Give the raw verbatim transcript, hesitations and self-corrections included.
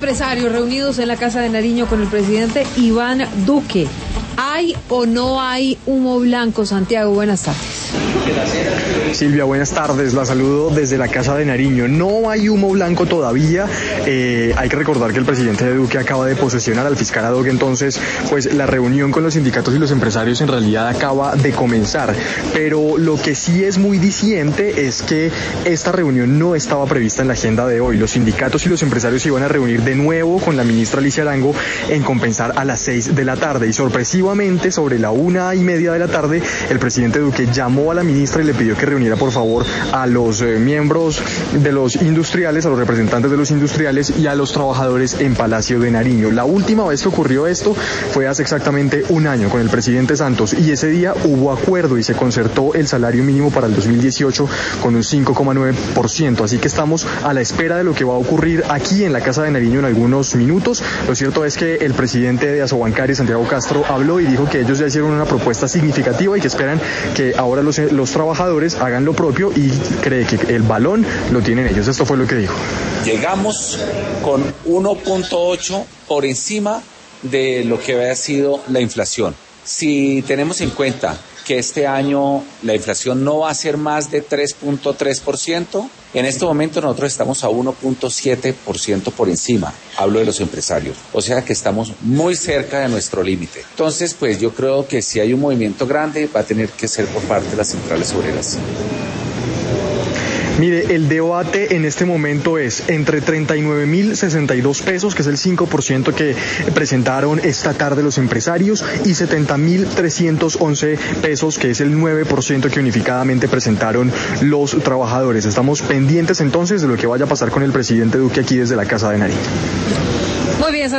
Empresarios reunidos en la Casa de Nariño con el presidente Iván Duque. ¿Hay o no hay humo blanco, Santiago? Buenas tardes. Silvia, buenas tardes, la saludo desde la Casa de Nariño. No hay humo blanco todavía, eh, hay que recordar que el presidente Duque acaba de posesionar al fiscal ad hoc, entonces pues la reunión con los sindicatos y los empresarios en realidad acaba de comenzar, pero lo que sí es muy diciente es que esta reunión no estaba prevista en la agenda de hoy. Los sindicatos y los empresarios se iban a reunir de nuevo con la ministra Alicia Arango en Compensar a las seis de la tarde y sorpresivamente sobre la una y media de la tarde el presidente Duque llamó a la ministra y le pidió que reuniera por favor a los eh, miembros de los industriales, a los representantes de los industriales y a los trabajadores en Palacio de Nariño. La última vez que ocurrió esto fue hace exactamente un año con el presidente Santos y ese día hubo acuerdo y se concertó el salario mínimo para el dos mil dieciocho con un cinco coma nueve por ciento, así que estamos a la espera de lo que va a ocurrir aquí en la Casa de Nariño en algunos minutos. Lo cierto es que el presidente de Asobancari, Santiago Castro, habló y dijo que ellos ya hicieron una propuesta significativa y que esperan que ahora los, los trabajadores hagan lo propio y cree que el balón lo tienen ellos. Esto fue lo que dijo. Llegamos con uno punto ocho por encima de lo que había sido la inflación. Si tenemos en cuenta que este año la inflación no va a ser más de tres punto tres por ciento, en este momento nosotros estamos a uno punto siete por ciento por encima, hablo de los empresarios, o sea que estamos muy cerca de nuestro límite. Entonces, pues yo creo que si hay un movimiento grande va a tener que ser por parte de las centrales obreras. Mire, el debate en este momento es entre treinta y nueve mil sesenta y dos pesos, que es el cinco por ciento que presentaron esta tarde los empresarios, y setenta mil trescientos once pesos, que es el nueve por ciento que unificadamente presentaron los trabajadores. Estamos pendientes entonces de lo que vaya a pasar con el presidente Duque aquí desde la Casa de Nariño. Muy bien.